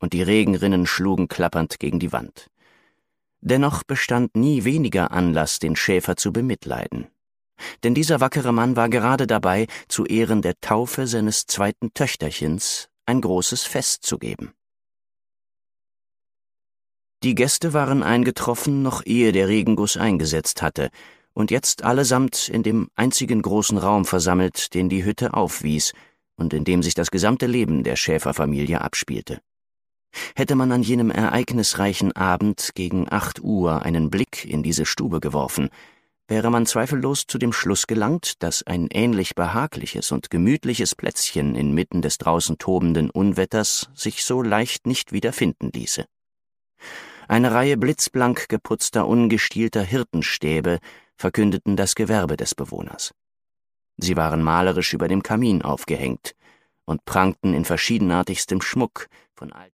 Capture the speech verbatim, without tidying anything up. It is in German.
und die Regenrinnen schlugen klappernd gegen die Wand. Dennoch bestand nie weniger Anlass, den Schäfer zu bemitleiden. Denn dieser wackere Mann war gerade dabei, zu Ehren der Taufe seines zweiten Töchterchens ein großes Fest zu geben. Die Gäste waren eingetroffen, noch ehe der Regenguss eingesetzt hatte, und jetzt allesamt in dem einzigen großen Raum versammelt, den die Hütte aufwies und in dem sich das gesamte Leben der Schäferfamilie abspielte. Hätte man an jenem ereignisreichen Abend gegen acht Uhr einen Blick in diese Stube geworfen, wäre man zweifellos zu dem Schluss gelangt, dass ein ähnlich behagliches und gemütliches Plätzchen inmitten des draußen tobenden Unwetters sich so leicht nicht wieder finden ließe. Eine Reihe blitzblank geputzter, ungestielter Hirtenstäbe verkündeten das Gewerbe des Bewohners. Sie waren malerisch über dem Kamin aufgehängt und prangten in verschiedenartigstem Schmuck von alten